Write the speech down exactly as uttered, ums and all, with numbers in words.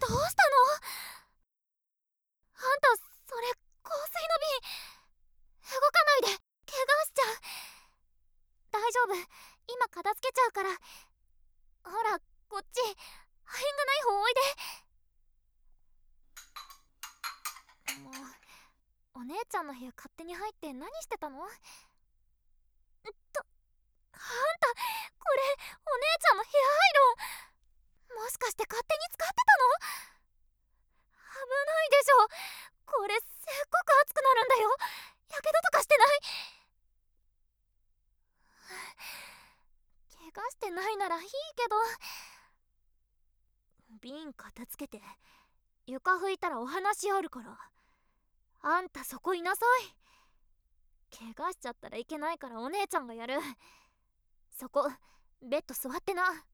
どうしたの？あんた、それ香水の瓶。動かないで、怪我しちゃう。大丈夫、今片付けちゃうから。ほら、こっち、破片がない方おいで。もう、お姉ちゃんの部屋勝手に入って何してたの？と、あんた、これお姉ちゃんのヘアアイロン。もしかして勝手に使ってたの？危ないでしょ。これすっごく熱くなるんだよ。やけどとかしてない？怪我してないならいいけど。瓶片付けて床拭いたらお話あるから。あんたそこいなさい。怪我しちゃったらいけないからお姉ちゃんがやる。そこベッド座ってな。